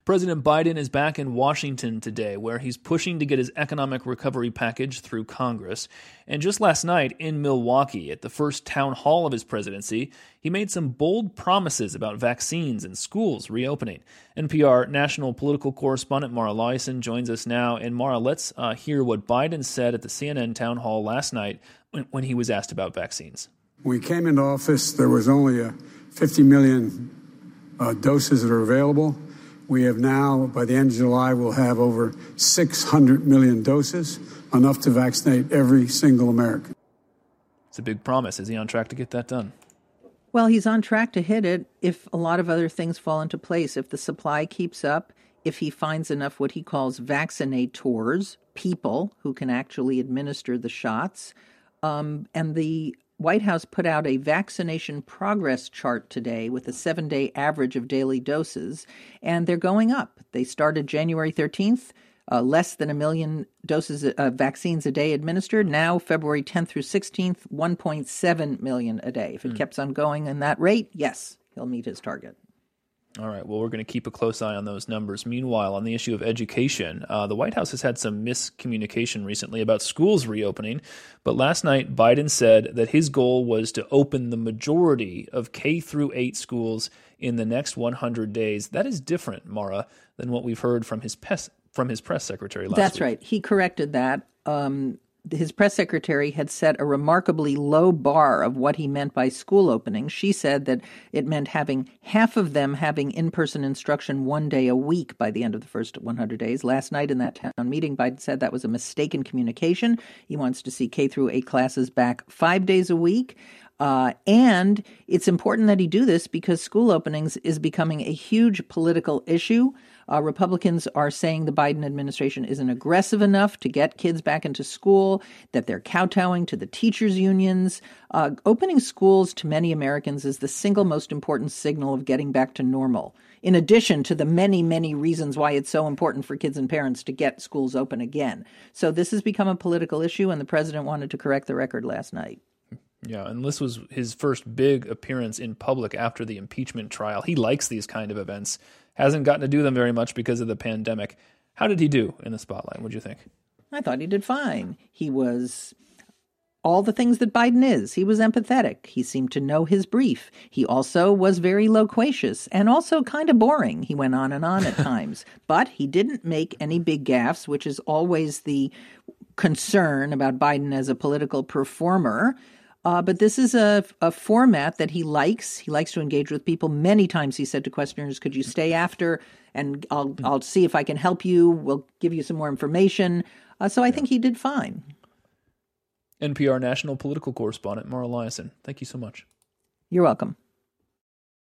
President Biden is back in Washington today, where he's pushing to get his economic recovery package through Congress. And just last night in Milwaukee, at the first town hall of his presidency, he made some bold promises about vaccines and schools reopening. NPR national political correspondent Mara Liasson joins us now. And Mara, let's hear what Biden said at the CNN town hall last night when he was asked about vaccines. When we came into office, there was only 50 million doses that are available. We have now, by the end of July, we'll have over 600 million doses, enough to vaccinate every single American. It's a big promise. Is he on track to get that done? Well, he's on track to hit it if a lot of other things fall into place. If the supply keeps up, if he finds enough what he calls vaccinators, people who can actually administer the shots, and the White House put out a vaccination progress chart today with a 7-day average of daily doses, and they're going up. They started January 13th, less than 1 million doses of vaccines a day administered. Now, February 10th through 16th, 1.7 million a day. If it keeps on going in that rate, yes, he'll meet his target. All right. Well, we're going to keep a close eye on those numbers. Meanwhile, on the issue of education, the White House has had some miscommunication recently about schools reopening. But last night, Biden said that his goal was to open the majority of K through 8 schools in the next 100 days. That is different, Mara, than what we've heard from his press secretary last week. That's right. He corrected that. His press secretary had set a remarkably low bar of what he meant by school openings. She said that it meant having half of them having in-person instruction 1 day a week by the end of the first 100 days. Last night in that town meeting, Biden said that was a mistaken communication. He wants to see K through 8 classes back 5 days a week. And it's important that he do this because school openings is becoming a huge political issue. Republicans are saying the Biden administration isn't aggressive enough to get kids back into school, that they're kowtowing to the teachers' unions. Opening schools to many Americans is the single most important signal of getting back to normal, in addition to the many, many reasons why it's so important for kids and parents to get schools open again. So this has become a political issue, and the president wanted to correct the record last night. Yeah, and this was his first big appearance in public after the impeachment trial. He likes these kind of events. Hasn't gotten to do them very much because of the pandemic. How did he do in the spotlight? What do you think? I thought he did fine. He was all the things that Biden is. He was empathetic. He seemed to know his brief. He also was very loquacious and also kind of boring. He went on and on at times. But he didn't make any big gaffes, which is always the concern about Biden as a political performer. But this is a format that he likes. He likes to engage with people. Many times he said to questioners, could you stay after and I'll see if I can help you. We'll give you some more information. So I think he did fine. NPR national political correspondent Mara Liasson, thank you so much. You're welcome.